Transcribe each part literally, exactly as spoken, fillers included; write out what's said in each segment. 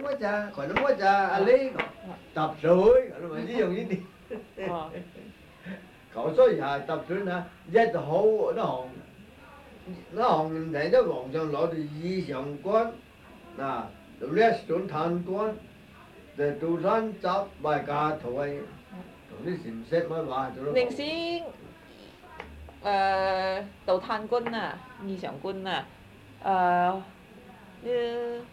乜咋？佢都乜咋？阿你tập水，佢咪呢樣呢啲。cầu số dài tập trung là rất hậu nó hồng nó hồng để nó vòng trong lỗ thì di sòng quan là rồi lết xuống thành quan để tu san chấp bài ca thôi rồi đi xem xét mới bài cho nó 寧師誒道炭君啊，二常君啊，誒、呢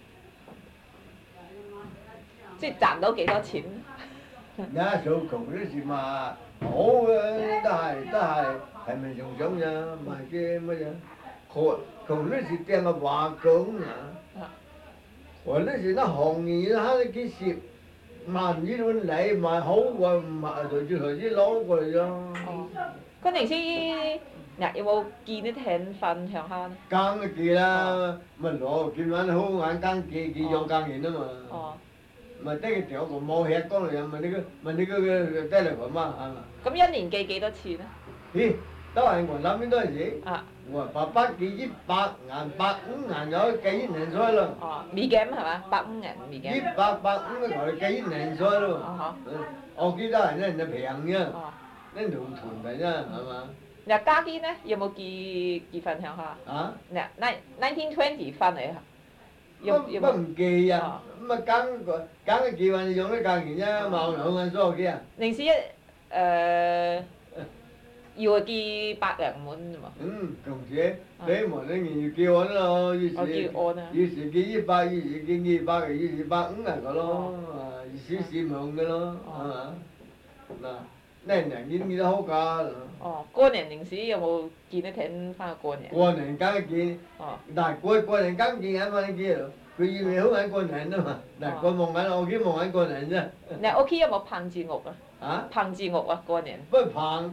即係賺到幾多錢？ nhà số cùng cái gì mà hổ đó係都係係咪仲想呀賣嘅乜嘢？佢cùng cái gì tiền là hòa cường à，或者是那行業他那幾十萬呢種嚟賣好過賣隨住隨之攞過嚟咯。 嗰寧師嗱有冇見啲艇瞓向下呢？ 更嘅記啦，咪攞見揾好眼更記記用更完啊嘛。 哦。 mà tới cái chỗ của mô hết con rồi mà đi cái mà đi cái cái là của mà à mà 咁一年寄幾多錢啊？ thì đó là còn làm cái đó gì 啊我爸爸寄一百ngàn百五ngàn咗幾年衰咯哦，美金係嘛？百五銀美金。 一百百五個台幾年衰咯哦我記得係咧人哋平啫哦。 呢條團嚟啫係嘛嗱家堅咧有冇寄寄份向下？ 啊嗱，nineteen twenty 翻嚟啊？有有冇？ 乜唔記啊咁啊梗個梗係寄運用啲價錢啫嘛兩萬數幾啊寧師一誒要寄百零蚊啫嘛。 嗯同時你無論你寄運咯於我是寄按啊。 於是寄一百，於是寄二百，於是百五嚟個咯，啊，少少望嘅咯，係嘛？嗱，呢人見見得好價咯。 哦，過年寧師有冇見啲艇翻去過年？ 過年梗係見， 哦但係過過年梗見緊翻啲咯，佢以為好緊過年啊嘛，嗱，過望緊我見望緊過年啫。 嗱屋企有冇棚字屋啊？ 啊？ 棚字屋啊，過年。 不棚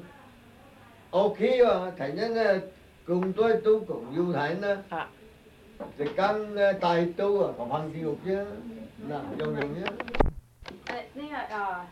，OK 喎，突然間咧咁多都共要睇啦。 啊。 就跟咧帶刀啊，個棚字屋啫，嗱，用用啫。 呃，那个呃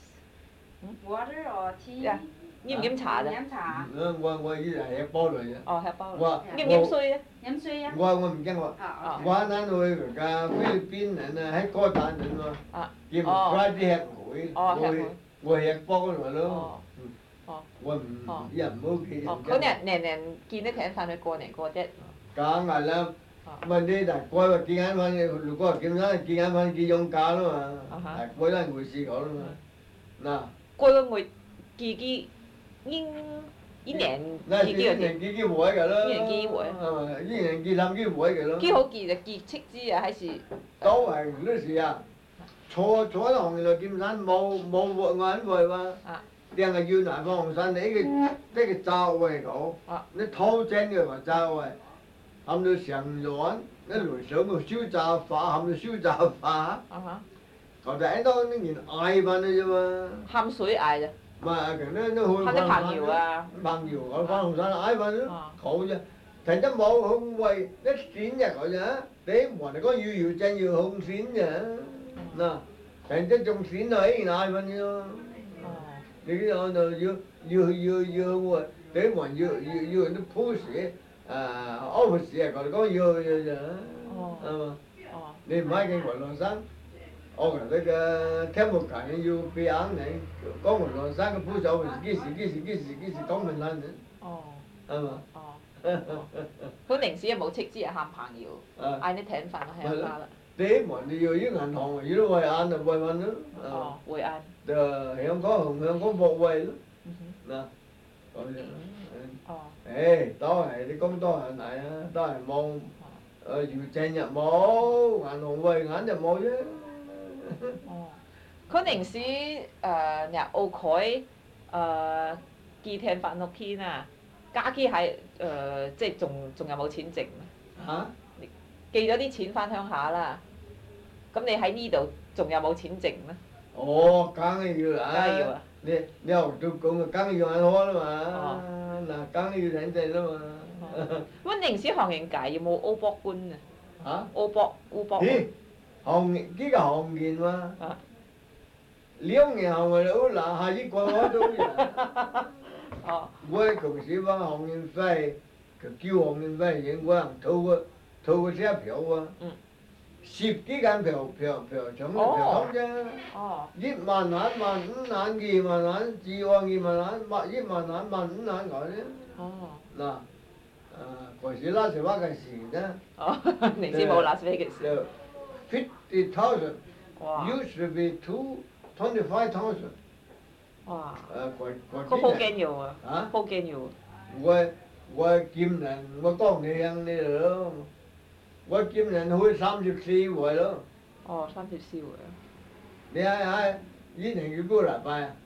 ，water or tea？ 呀，飲唔飲茶咋？ 飲茶。 嗯，我我依係一煲嚟嘅。 哦，吃包。 我飲唔飲水啊？ 飲水啊。 我我唔驚我。 啊我嗱去個菲律賓人啊，喺哥打人喎。 啊。 見唔怪啲吃梅， 哦，吃梅。 我吃煲嚟咯。 哦。哦。 我唔人唔好企。 哦，佢年年年見啲艇翻去過年過節。 梗係啦。 問題但係過話見眼瞓，如果見眼見眼瞓見用假啦嘛，係過都係回事講啦嘛。嗱， 過個月幾幾一一年幾幾個一年幾幾回㗎咯， 一年幾回， 係咪？一年幾三幾回㗎咯。 幾好記就記戚支啊，還是？ 都係嗰時啊，坐坐喺行業見山冇冇活眼回嘛。 啊。 定係要南方紅山，你呢個呢個罩位講，你偷正嘅話罩位。 含到成軟，一路上個燒炸法，含到燒炸法。啊哈。頭第一當呢件嗌翻嘅啫嘛。 含水嗌啫。 唔係，其實都好。 含啲棚瑤啊。 棚瑤，我翻紅山嗌翻咯，好啫。thành ra冇không quay, nó xịn nhà gọi nhá, đấy bọn này có nhiều nhiều chân nhiều không xịn nhá, nè, thành ra trong xịn này này bao nhiêu, thì cái đó nó vừa vừa vừa vừa vừa, đấy bọn vừa vừa vừa nó phô sĩ, à, ốp sĩ còn có vừa vừa nhá, nên mấy cái gọi là sáng, ông cái cái thêm một cái như bị án này, có một lần sáng cái phô giáo cái gì cái gì cái gì cái gì có mình lên nữa, à mà. 佢寧時又冇斥資，係喊朋友，嗌你請飯我係阿啦。 啲門你要啲銀行，如果惠晏就惠運咯。 哦，惠晏。 就香港同香港博惠咯。嗱，咁樣。 哦。 誒，都係你講都係嚟啊，都係冇誒郵政又冇，銀行惠晏就冇啫。 哦，佢寧時誒入澳海誒寄聽飯屋企啊。 家機係誒，即係仲仲有冇錢剩啊？ 寄咗啲錢翻鄉下啦，咁你喺呢度仲有冇錢剩咧？ 哦，梗係要啦！ 梗係要啊！ 你你又做工啊，梗係要銀行啦嘛！嗱，梗係要請借啦嘛！ 溫寧時行業界有冇歐博官啊？ 嚇？ 歐博歐博。 咦？行業呢個行業嘛？啊！兩年後我哋嗱下一個我都人。 哦， 我公司幫行業費，佢叫行業費，應該人投個投個車票啊。嗯。 十幾間嫖嫖嫖場嘅哦嫖湯啫， 哦一萬萬萬五萬二萬萬至萬二萬萬萬一萬萬萬五萬嗰啲， 哦嗱，誒嗰時拉斯維加斯咧， 哦，寧師冇拉斯維加斯。 就 fifty thousand 哇 used to be two twenty five thousand， 哇！ 誒嗰嗰佢好啲人驚要啊！ 啊， 好驚要啊！ 我我見人我講你樣你咯，我見人去三十四回咯。 哦，三條絲喎。 你睇下，一年幾個禮拜啊？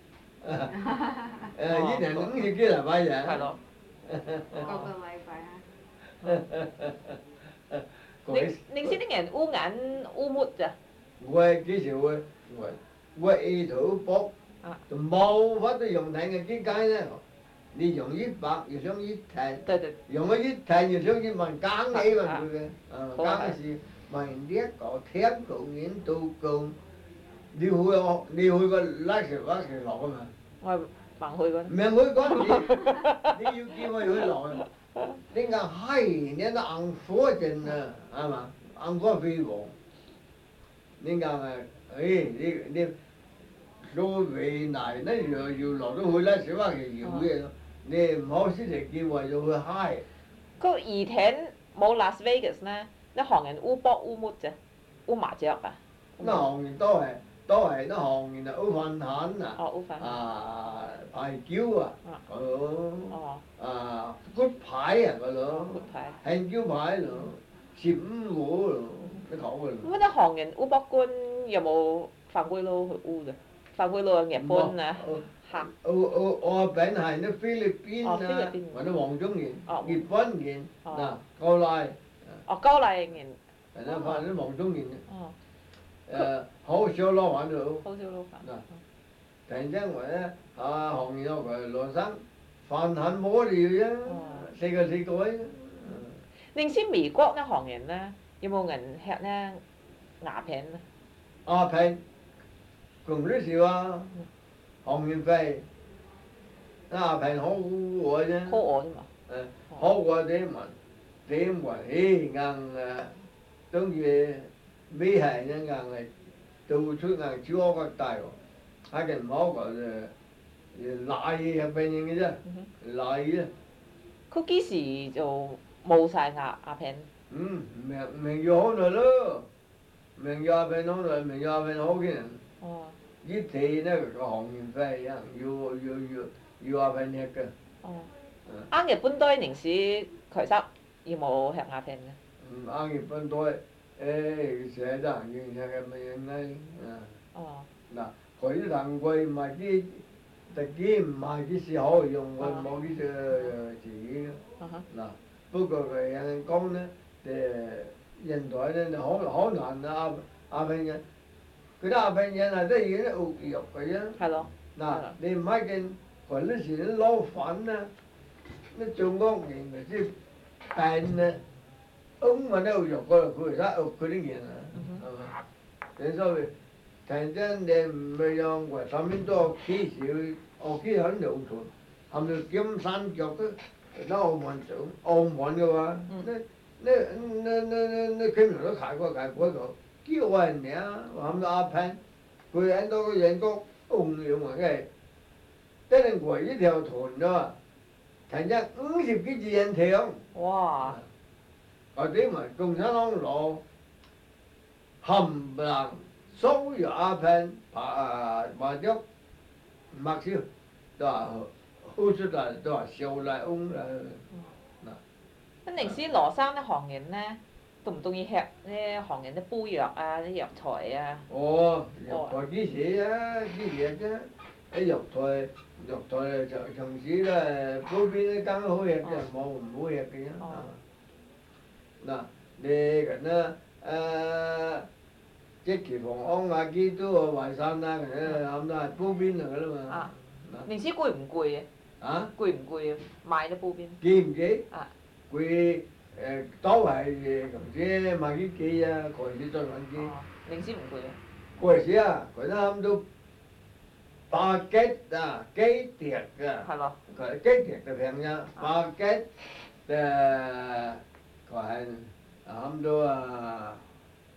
誒，一年五十幾禮拜啫。 係咯。 個個禮拜啊。 寧寧師啲人烏眼烏抹咋？ 我幾時會我我一頭搏，就冇法度用睇嘅機械咧。你用一百又想一睇， 對對。 用咗一睇又想一萬更起嘛佢嘅，啊更是萬一個天工人都工，你去我你去過拉石巴石落啊嘛？ 我係盲去嗰唔係去嗰時，你要叫我去落，你講係你那硬火陣啊，係嘛？硬火飛黃，你講啊，誒你你所謂嗱，那要要落到去拉石巴石搖嘅咯。你唔好先嚟叫為咗去嗨。 個以前冇 Las Vegas 咧，啲行人烏卜烏抹啫，烏麻雀啊。 那行業都係都係那行業啊，烏飯攤啊， 哦，烏飯。 啊排球啊，嗰度哦。 啊骨牌啊嗰度， 骨牌。 興招牌咯，十五號咯，你講嘅咯。 咁啲行人烏卜官有冇犯規佬去烏嘅？犯規佬日本啊，客。 我我我本係那菲律賓啊， 哦或者黃種人， 哦日本人嗱過嚟， 哦，高麗人。 係啦，反正黃種人哦。 誒好少攞玩到。 好少攞飯。 嗱，突然間話咧啊，行業有佢羅生飯很無聊啫，四個四個啫。 寧師美國啲行人咧，有冇人吃咧鴉片咧？ 鴉片共啲少啊，行業費鴉片好過啫。 好餓啫嘛。 誒，好過點問點話？誒硬誒，等於美係咧硬係到出硬超過大喎，係嘅唔好講誒，賴係病人嘅啫，賴啫。 佢幾時就冇晒鴉鴉片？ 嗯，明明要好耐咯，明要鴉片好耐，明要鴉片好嘅人。 哦。 一睇呢個行業費一樣，要要要要鴉片吃嘅。 哦。啱日本對寧師其實有冇吃鴉片嘅？ 嗯，啱日本對，誒成日都行業吃嘅咪樣咧，啊。 哦。 嗱，佢啲行貴唔係啲，特啲唔係啲時好用，佢冇呢個字嘅。嗱，不過佢有人講咧，誒現代咧好好難啊鴉鴉片嘅，佢啲鴉片嘢係都係啲澳藥嘅啫。 係咯。 嗱，你唔係見嗰陣時啲撈飯啊，啲中國人咪先病啊，ông mà đâu được coi là佢ra ở佢啲嘢啊，你所謂突然間你唔係用話上面都幾少，我幾很流傳，係咪金三角嘅？那澳門做澳門嘅話，你你你你你佢唔都睇過睇過個，幾個人嚟啊？話咁多阿平，佢喺多個人工紅用啊，嘅，得你圍一條團啫，突然間五十幾字人條。 哇！ 或者咪共產黨攞冚唪唥所有鴉片啊或者唔係少，都話好出嚟都話少嚟翁啦。 咁寧師羅生啲行人咧，中唔中意吃啲行人啲煲藥啊、啲藥材啊？ 哦，藥材幾時啊？幾時啫？啲藥材藥材就從此咧，嗰邊咧更好食嘅，冇唔好食嘅啫。嗱，你咁啦，誒，即係防安亞基都話山啦，咁啦，咁都係煲邊嚟噶啦嘛。 啊，寧師攰唔攰啊？ 啊？ 攰唔攰啊？賣啲煲邊？ 攰唔攰？ 啊。 攰誒，都係咁啫，賣幾幾啊？嗰時再揾啲。 哦，寧師唔攰啊？ 嗰時啊，佢都啱到八幾啊，幾碟㗎。 係咯。 佢幾碟就平啫，八幾誒。佢係差唔多啊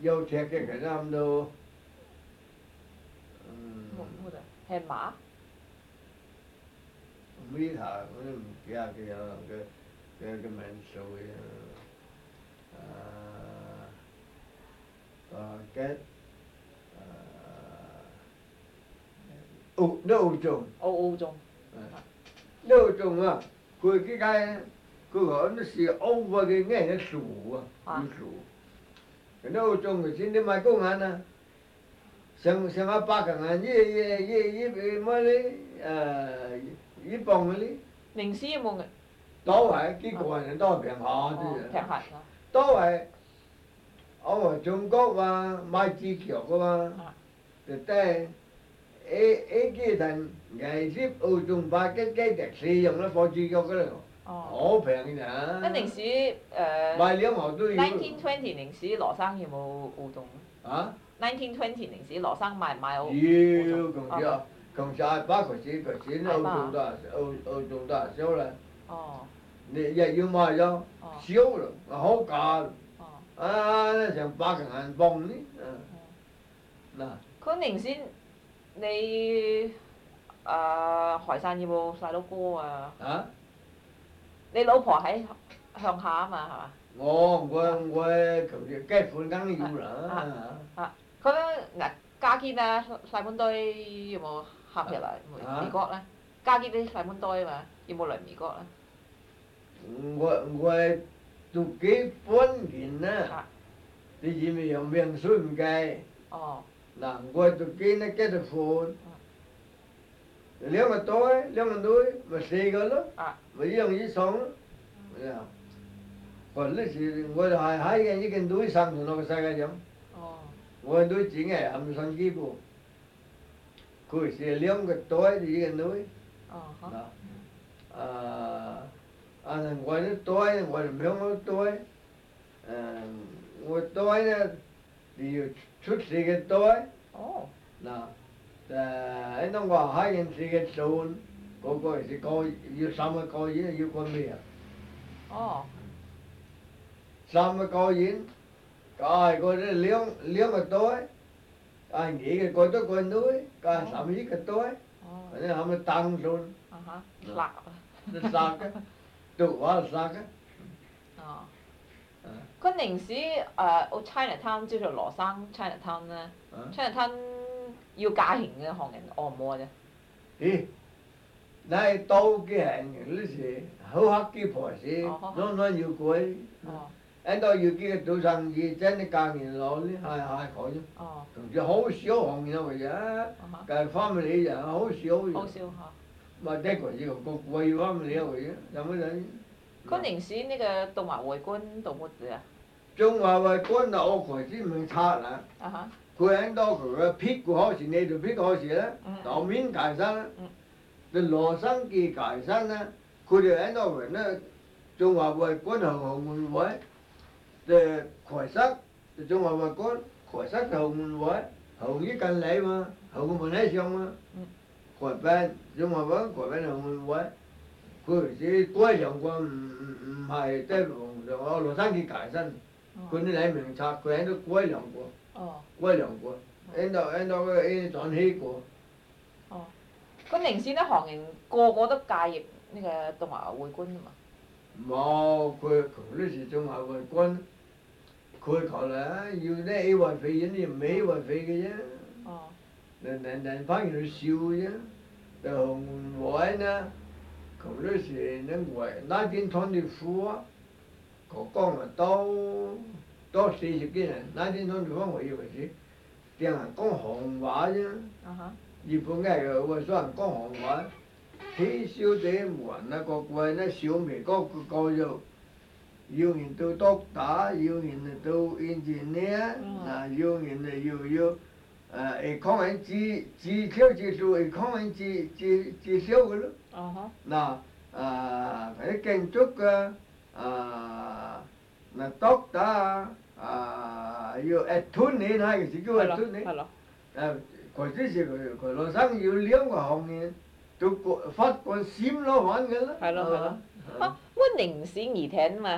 有踢嘅佢差唔多，嗯， 冇冇得係馬。 咩頭我都唔記得佢有嘅嘅嘅名數嘅，啊，啊嘅，啊，澳都澳種， 澳澳種。 都澳種啊！佢佢間佢講那是澳國嘅咩嘅樹啊，有樹，佢都澳種嘅先你買公眼啊！上上阿伯個眼，一一一一乜咧？誒，一磅嗰啲。 寧師有冇嘅？ 都係幾個人都係平下啲平下啊。 都係我話中國話買支橋嘅嘛，就係 A A 機陣藝術澳中巴嘅機隻使用咧放支腳嘅嘞，好平嘅咋。 那寧師誒。 買兩毫都要。 nineteen twenty 寧師羅生有冇澳種啊 ？nineteen twenty 寧師羅生買唔買澳？ 要咁少，咁少八個錢個錢澳中多澳澳中多少啦？ 哦。 你日要買咗少咯，好價。啊，成百個銀磅呢？嗱。 佢寧師，你誒海山有冇細佬哥啊？ 啊？ 你老婆喺鄉下啊嘛，係嘛？ 我我我佢結婚梗要啦。 啊！佢嗱家堅啊，細蚊堆有冇合入嚟美國咧？家堅啲細蚊堆嘛，有冇嚟美國咧？ 我我都結婚前啦，你知未有名水唔計？ 哦。 嗱，我都結呢結咗婚，兩個堆兩個女咪四個咯，咪一樣以上咯，係啊。我那時我係喺嘅一個女生同我個世界咁，我女子係冚上幾部，佢是兩個堆一個女，嗱，啊。啊！我啲袋，我唔響我袋，誒，我袋咧，你要出世嘅袋。 哦。 嗱，誒，喺度話喺人世嘅數，嗰個係個要三個個月要個咩啊？ 哦。 三個個月，加個啲兩兩個袋，加二個個都個女，加三一個袋， 哦。 嗰啲係咪當數？ 啊哈，辣啊！ 你殺嘅。都話殺嘅。 哦。佢寧時誒，澳 Chinatown 叫做羅生 Chinatown 咧。Chinatown 要假型嘅行人按摩啫。 咦？你係刀嘅行人嗰時，好黑嘅婆士，攞攞要貴。 哦。 一到要幾個做生意，真係價錢攞啲係係佢啫。 哦。 同住好少行人為啫，但係翻嚟你人好少。 好少嚇。 咪的確是個貴翻嚟嘅為啫，有乜嘢？ 佢寧時呢個動華會館到乜嘢啊？ 中華會館啊，我開始唔拆啦。 啊哈。 佢喺度佢個屁股好似你條屁股好似咧，當面解散。你羅生記解散咧，佢哋喺度話咧，中華會館同後門位，誒開塞，中華會館開塞後門位，後一近你嘛，後個門喺上嘛。開班，中華會館開班後門位。佢是改良過，唔唔唔係即係我羅生記解散，佢啲嚟名冊，佢喺度改良過，改良過，喺度喺度個喺度轉起過。 哦，咁寧時啲行人個個都介入呢個動華會館啊嘛。 冇，佢佢嗰時中華會館，佢求咧要啲 A 運費，人哋唔係 A 運費嘅啫。哦。人人人反而去笑啫，就紅門位呢。佢嗰時呢外那邊穿的褲啊，個講啊都都四十幾人，那邊穿的褲我以為是啲人講行話啫。日本嘅又話所人講行話，睇小姐門啊個貴呢小妹嗰個個又要人到 doctor， 要人到 engineer， 嗱要人啊要要。誒抗人治治療技術，抗人治治治療嘅咯。嗱誒喺建築嘅啊，嗱 doctor 啊，啊要 attorney 係嘅，是叫 attorney。係咯。誒，嗰啲時佢佢羅生要兩個行業，都個法官審咯玩嘅啦。 係咯係咯。啊，我寧時二聽嘛，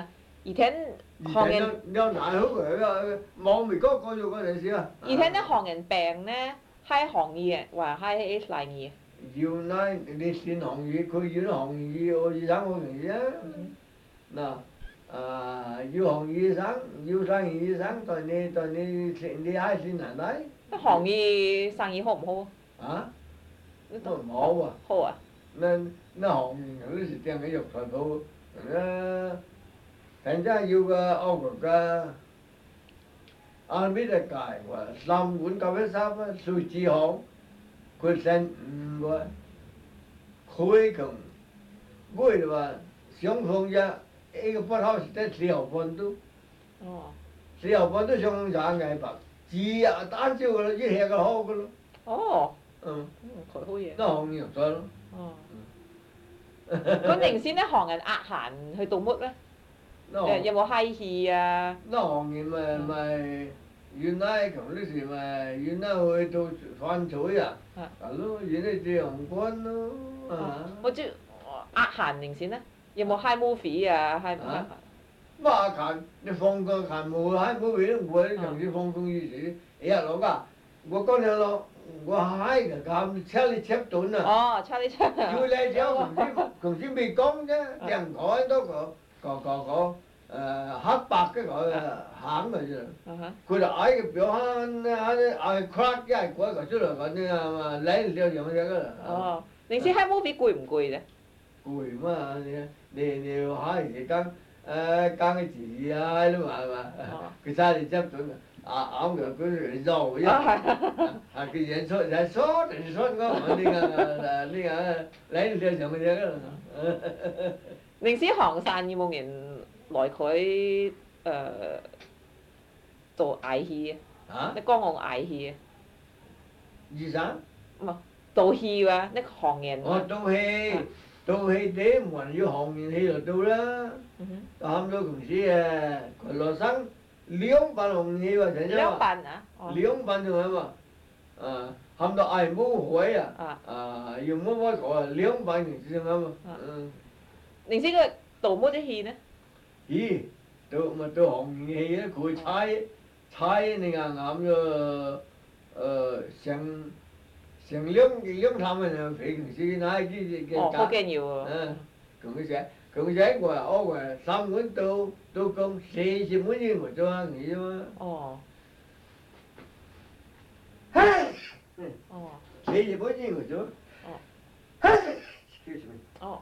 以前以行人前都有難好嘅，網未嗰個做嗰陣時啊。 以前啲行人病咧，係行醫嘅，話係嚟醫。 要那你先行醫，佢要行醫，我醫生我行醫啊。嗱，啊要行醫生，要生醫生，對你對你你係先難睇。 行醫生意好唔好？ 啊？都唔好啊。 好啊。 那那行業嗰時掟喺肉台鋪，啊，人家要個歐國嘅，啱邊隻界話三碗咖啡沙啊，水紙行，佢成唔話，開窮，貴的話，相逢一一個不好是得四毫半都， 哦。 四毫半都上廿幾百，字啊單招嘅咯，一吃就好嘅咯。 哦。 嗯。 嗯，佢好嘢。 那行業咗咯。 哦。咁寧先啲行人壓閒去盜乜咧？誒有冇閪氣啊？ 那行業咪咪原來窮嗰時咪原來去到犯罪啊，係咯，原來這樣關咯啊！ 我知壓閒寧先咧，有冇 high movie 啊 high？ 乜閒你放個閒冇 high movie 都我上次放工意思，哎呀老家我講你咯。我嗨嘅咁車你車短啊！ 哦，車你車。 要你車同先同先未講啫，人改多個個個個誒黑白嘅個行嘅啫。佢就嗌個表喊嗌嗌 crack 一係改個出嚟嗰啲啊嘛，嚟就樣嘢㗎啦。 哦，你知喺 movie 攰唔攰啫？ 攰嘛你你你要嗨時間誒講個字啊都嘛係嘛，佢車你車短啊！啊啱嘅，佢肉一，啊佢人說人說人說我我呢個呢個嚟就上嘅嘢啦。 寧時行山有冇人來佢誒做藝戲啊？你講我藝戲啊？ 醫生？ 唔係做戲啊！你行人。 我做戲，做戲啲冇人要行人戲就做啦。啱咗公司啊，佢羅生。兩班紅戲喎，成日兩班啊！ 兩班仲係嘛？啊，冚到嗌冇會啊！啊，要冇乜個兩班人先啱嘛？嗯。 寧先佢做乜啲戲呢？ 咦，做咪做紅戲啊！佢猜猜你啱啱咗誒成成兩兩探嘅就飛公司嗱啲嘅。 哦，好緊要喎。 嗯，咁佢寫。佢仔我話我話三碗到到工四十蚊一個做下嘢啫嘛。 哦。 唉。 哦。 四十蚊一個做。 哦。 excuse me。 哦。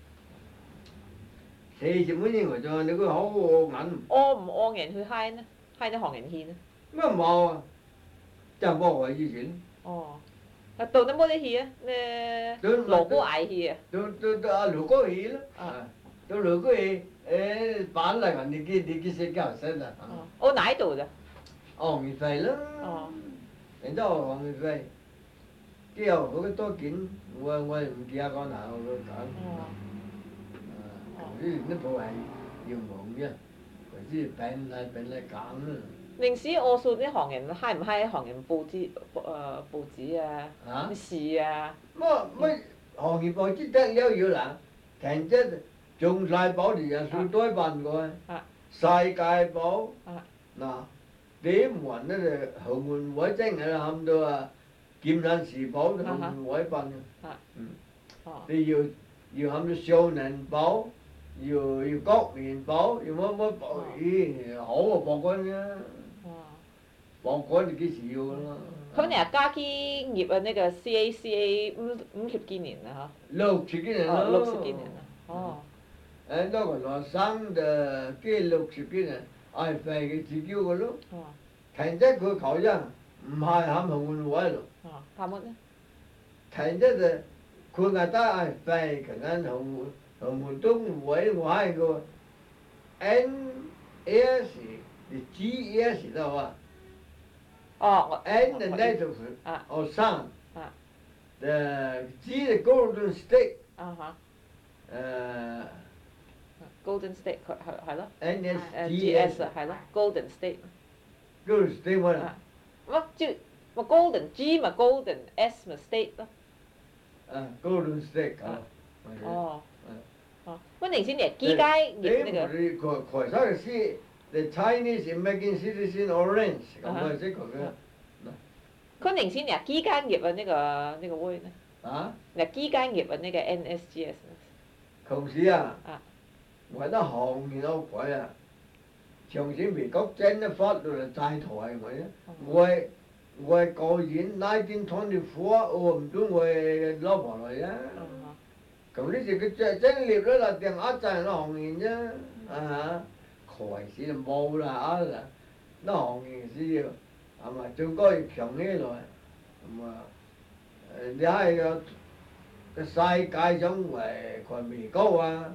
四十蚊一個做，你估好惡銀？ 餓唔餓人去嗨呢？嗨啲行人戲呢？ 乜冇啊？真係冇話以前。 哦。啊，做啲乜啲戲啊？誒，羅哥嗌戲啊？ 做做做啊羅哥戲咯。啊。做羅哥戲，誒扮嚟人哋嘅你嘅識教識啦。 哦，我哪度咋？ 哦，免費啦。 哦。 人家話免費，之後嗰個多件，我我唔記得講哪個講。 哦。 啊，呢啲都係要忙嘅，嗰啲病嚟病嚟講啦。 寧時我數啲行人嗨唔嗨行人報紙誒報紙啊？啲事啊？ 乜乜行業報紙得了要啦，成隻。中世寶啲人數多辦過，世界寶嗱啲門咧就後門位真係啦，冚到啊劍蘭時寶後門位辦嘅，嗯，你要要冚到少年寶，要要國民寶，要乜乜寶，咦好啊博君啫，博君你幾時要㗎啦？ 咁你啊家基業啊呢個 C A C A 五五十幾年啦嗬？ 六十幾年啦， 六十幾年啦，哦。 誒那個羅生嘅幾六十幾年，係廢嘅自己個咯。停咗佢求因，唔係喊紅門位咯。 哦，喊乜咧？ 停咗就佢嗌得係廢，佢間紅門紅門東位我係個 N S G S 啦話。 哦 ，N 就呢度佢，哦生。 啊。 誒 G 就 Golden State。 啊哈。 誒。 Golden State 佢係係咯。 N S G S 係咯 ，Golden State。 Golden State 乜啊？ 乜即咪 Golden G 咪 Golden，S 咪 State 咯。 啊 ，Golden State 啊。 哦。 哦，我寧先嚟機械業那個。 你佢佢嗰個是 the Chinese American citizen orange 咁啊，即係佢嘅。 佢寧先嚟機械業啊，那個那個位呢？ 啊？ 嚟機械業啊，那個 N S G S。 同時啊， 啊， 我得行業好鬼啊，從前美國真係法律嚟制裁我嘅，我我個人nineteen twenty-four，我唔中我老婆嚟啊。咁呢時佢真真獵咗啦，定壓制人行業啫，啊嚇，開始就冇啦啊啦，那行業是要係嘛，最高要強起來，咁啊，誒你睇個個世界上為佢美國啊，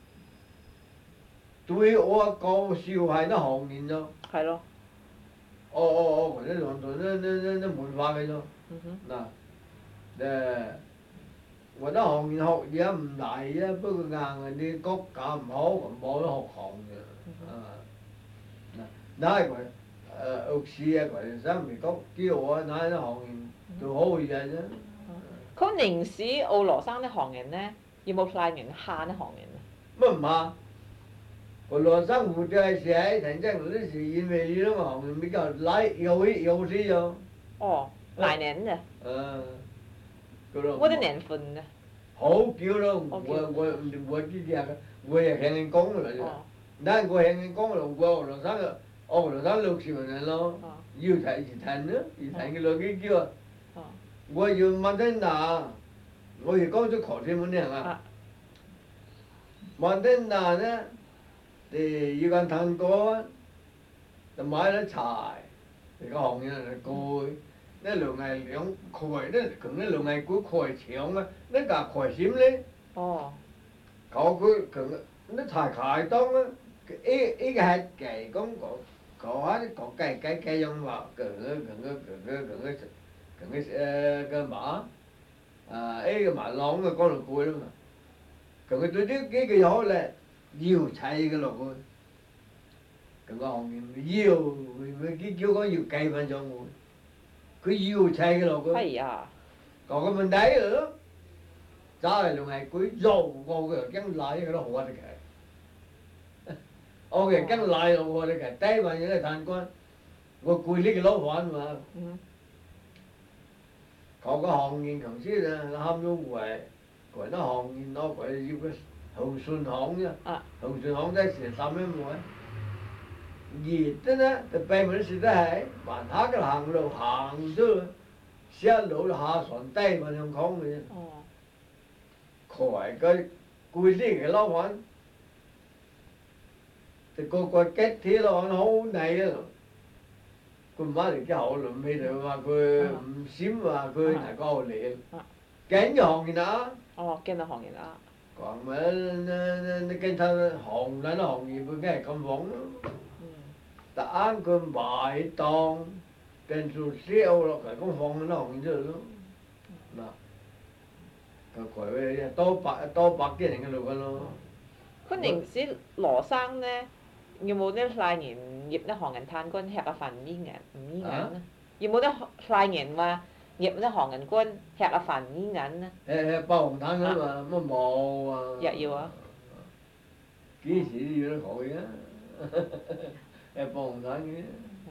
對我個小係那行業咯。 係咯。 哦哦哦，佢啲兩度都都都都文化嘅咯。嗱誒。我覺得行業學嘢唔大啊，不過硬係啲國家唔好，咁冇得學行嘅，啊嗱，嗱係佢誒屋企啊，佢生美國叫我嗱啲行業做好嘢啫。 佢寧時澳羅生啲行業咧，有冇派人下啲行業啊？ 乜唔嚇？我羅生活就係寫thành真嗰啲事，因為呢種行業比較懶，有有啲咗。 哦，哪年的？ 嗯。 我的年份呢？ 好久咯，我我我之前我也向人講啦，但係我向人講啦，我羅生個，我羅生六十年咯，要睇要睇咯，要睇佢落幾叫啊，我要問聽嗱，我而講咗考試冇聽啊，問聽嗱呢，誒要講彈歌，就買咗柴，呢個行業係貴。那兩係兩開，那咁那兩係股開搶啊，那個開閃咧。 哦。 เขาคือถึงนั่นถ่ายขายต้องอ่ะเอ๊ะเอ๊ะไก่ไก่ก็ก็ก็ว่าก็ไก่ไก่ไก่ยังว่าเกิดเกิดเกิดเกิดเกิดเกิดเกิดเกิดเอ่อเกิดหมาอ่าเอ๊ะหมาร้องก็conคุยแล้ว嘛เกิดตัวนี้cái cái họ là nhiều chạy cái lộc rồi cái con nhiều cái kêu có nhiều cây bên trong rồi cứ nhiều chạy cái lộc rồi 係啊。 còn cái bên đấy nữa trả lời luôn係cuối dầu cô cái cắn lại cái đó hoa được cái ok cắn lại là hoa được cái tay mà những cái thằng con cô cùi lấy cái lỗ phận mà còn cái hòn nghiền thằng xí là ham vô quậy quậy nó hòn nghiền nó quậy yêu cái hồng xuân hòn nhá hồng xuân hòn đây sẽ xăm mấy mùa gì thế đó từ bây mình sẽ thấy bản thác cái hàng lô hàng chứ xe lỗ là hạ soạn tay mà không không vậy khỏi cái cùi đi cái lo phận thì cô coi kết thế lo nó hấu này đó cô má thì cái hậu luận bây giờ mà cô xím mà cô thầy có hậu lệ kén cái hòn gì đó oh kén là hòn gì đó còn mà nó kén thân hòn đó nó hòn gì với cái công võng ta ăn cơm bài tòn kén sụt xéo rồi cái công võng nó hòn gì đó nè佢佢多白多白啲人嘅路嘅咯。 佢寧時羅生咧，有冇啲曬年業啲行人炭官吃下飯唔醫眼唔醫眼咧？有冇啲曬年話業啲行人官吃下飯唔醫眼咧？ 誒誒，爆紅炭啊嘛，乜冇啊？ 日要啊？ 幾時要得佢啊？誒爆紅炭嘅。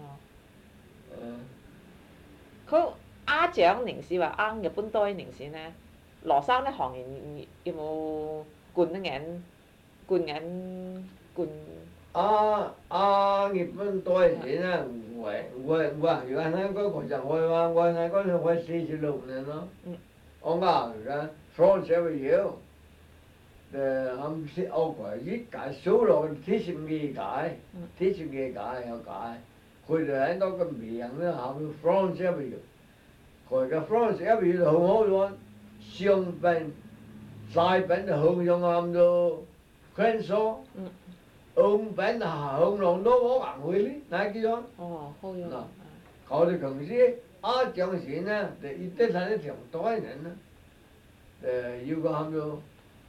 誒。佢亞長寧時話啱日本多寧時咧。羅生啲行業有冇灌得眼灌眼灌？ 啊啊！日本多啲啦，我我我原來嗰個就我話我係嗰陣我四十六年咯，我啱嘅，France every year，誒啱先歐國一屆數落幾十幾屆，幾十幾屆有屆，佢哋喺嗰個名咧後面 France every year，佢嘅 France every year 好好喎。上邊、西邊就向上啱到寬鬆，東邊就向浪多我行去咧，嗱幾樣？ 哦，好樣。嗱， 佢哋平時亞將時呢，就一啲睇啲長多人啦，誒要個啱到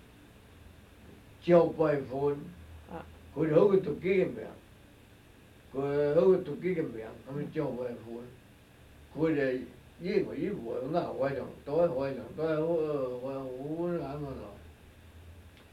招輩款，佢哋好個讀機嘅名，佢好個讀機嘅名，咁樣招輩款，佢哋。依個依個啱我仲多我仲多好我好啱我咯，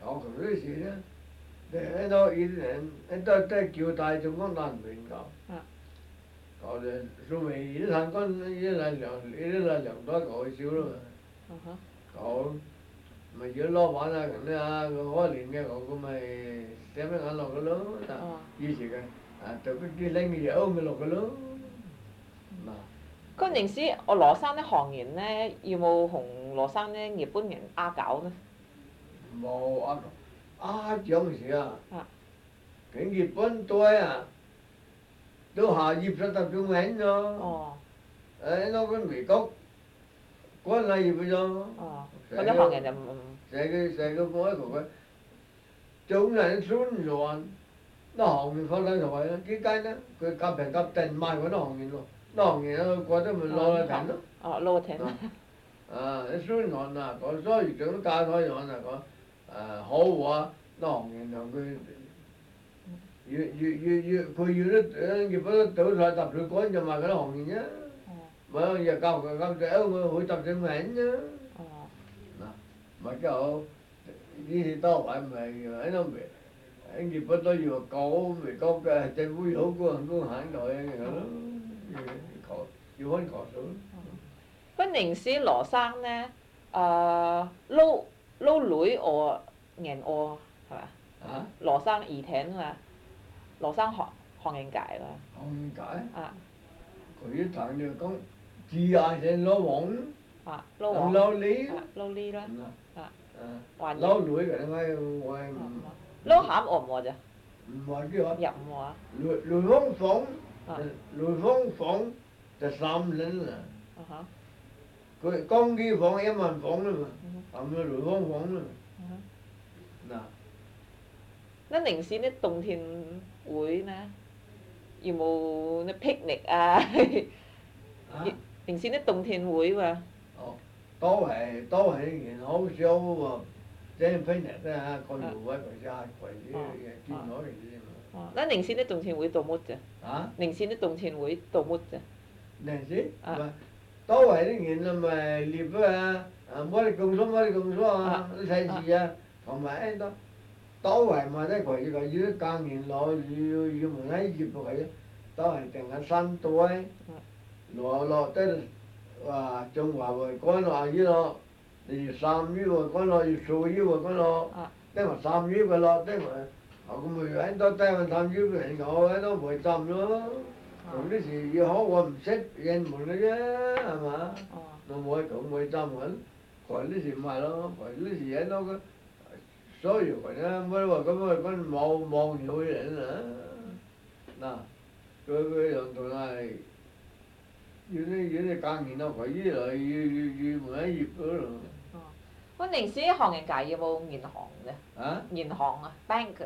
搞咁啲事咧，你喺度以前喺度都係叫大眾講難明搞。搞的所謂一餐館一來兩一來兩多搞少咯嘛。搞咪要老闆啊咁啊，可憐嘅搞咁咪點樣眼落嘅咯，以前嘅啊就嗰啲拎嘅油咪落嘅咯。嗱。 嗰陣時，我羅生啲行業咧，有冇同羅生啲日本人嗌交呢？ 冇啊！啊嗰陣時啊，跟日本隊啊，都下葉咗tập trung名咗。 哦。 誒，嗰個美國關係業咗。 哦。嗰啲行人就唔。 成個成個嗰一個嘅，總係宣傳，啲行業發生就係啦，點解呢？佢夾平夾定賣嗰啲行業咯，啲行業啊覺得咪攞嚟平咯。 哦，攞嚟平。 啊！啲宣傳啊，講所以講教開講啊講誒好話，啲行業同佢越越越越佢越都誒越不倒曬揼佢乾就賣嗰啲行業啫。咪又教佢教佢，我會揼正名啫。咪叫呢次多位咪喺度咪喺日本都要搞美國嘅政府好高人工行落去嘅咯，要要揾搞數。 嗰陣時羅生咧，誒撈撈女餓人餓係嘛？ 啊？ 羅生二艇嘛，羅生學學人界嘛。 學人界？ 啊。 佢一談就講自嗌成攞黃。 啊，撈黃。 撈梨。 啊，撈梨啦。啊。 誒。撈女嘅咧，我係唔。 撈餡餓唔餓啫？ 唔餓啲話。 入唔餓啊？ 雷雷鋒房，雷鋒房就三輪啦。 啊哈。 佢公機房一萬房啦嘛，係咪雷鋒房啦？嗱。 那寧時啲冬天會呢？有冇啲 picnic 啊？寧時啲冬天會喎。 哦，都係都係件好少喎，即係 picnic 啊，個搖位佢真係貴啲嘅，見到嘅啫嘛。 哦，那寧時啲冬天會到乜啫？ 啊？ 寧時啲冬天會到乜啫？ 寧時？啊。都係啲件啊，咪獵啊，啊乜啲咁多乜啲咁多啊，啲細事啊，同埋誒都。都係咪咧？佢呢個要耕田攞要要門喺業佢，都係定喺山堆，攞落得話種話為乾話依咯，你三月話乾咯，要數月話乾咯，得話三月嘅咯，得話後咁咪喺度得話三月嘅人我喺度會浸咯，咁啲事要好我唔識應門嘅啫，係嘛？我冇咁會浸緊，佢啲事咪咯，佢啲事喺度嘅。所以佢咧，乜話咁啊？咁冇冇鳥人啊！嗱，佢佢用到係要啲要啲耕田咯，佢依來要要要門喺業嗰度。 哦，嗰陣時行人界有冇銀行嘅？ 啊？ 銀行啊 ，bank 啊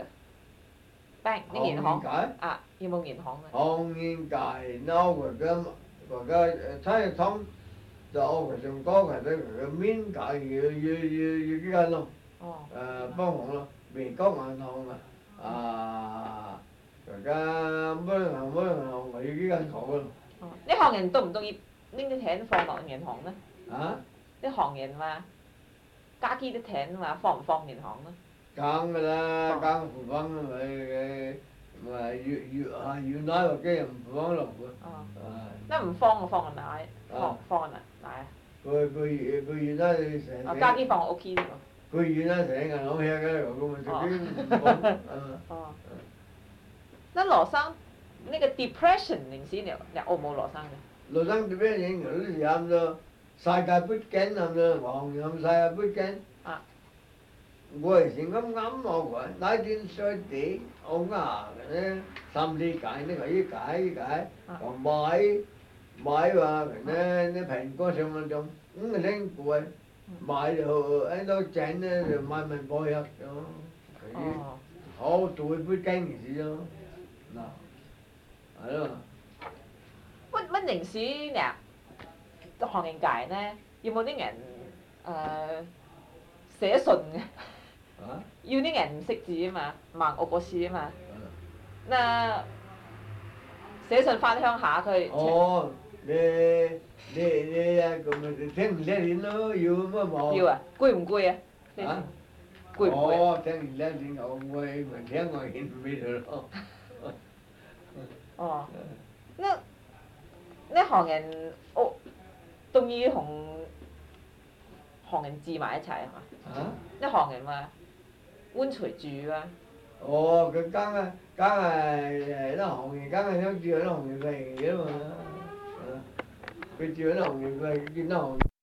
，bank 啲銀行。 行業界？ 啊，有冇銀行嘅？ 行業界嗱，佢嘅佢嘅產業通就佢上高佢哋佢面界要要要要幾間咯。 哦。 誒幫行咯，美國銀行啊，啊，而家乜銀行乜銀行我要幾間搞咯。 哦，啲行人多唔多意拎啲錢放落銀行呢？ 啊？ 啲行人話加幾啲錢話放唔放銀行呢？ 梗㗎啦，梗唔放咪咪咪越越啊越拉或者又唔放落喎。 哦。 啊。 那唔放就放喺哪？放放喺哪？哪啊？ 佢佢佢越拉你成。 哦，加幾放我屋企喎。 佢遠啦，成銀行吃嘅，咁咪自己唔講。 哦。那羅生，那個 depression 寧時你你澳冇羅生嘅？ 羅生 depression 嗰啲時啱咗，世界不景啱咗，黃金世界不景。 啊。 我係先咁啱我話，nineteen thirty 我啱嘅，三四屆呢個一屆一屆，我買買話咧，啲蘋果上嗰種五個零貴。買就喺度整咧就買咪播入咗，佢好做杯經事咯，嗱，係咯。 乜乜寧時嗱，行人界咧有冇啲人誒寫信嘅？ 啊？要啲人唔識字啊嘛，盲學過試啊嘛。那寫信翻鄉下佢。 哦，你你你啊咁咪聽唔聽見咯？要乜冇？ 要啊，攰唔攰啊？ 啊？ 攰唔攰？ 哦，聽完兩天我我明天我見唔俾佢咯。 哦，那那行人哦，終於同行人住埋一齊係嘛？ 啊？ 那行人話搬隨住啊。 哦，佢梗係梗係誒啲行業，梗係想住喺啲行業嚟嘅嘛。佢住喺啲行業，佢見到行業。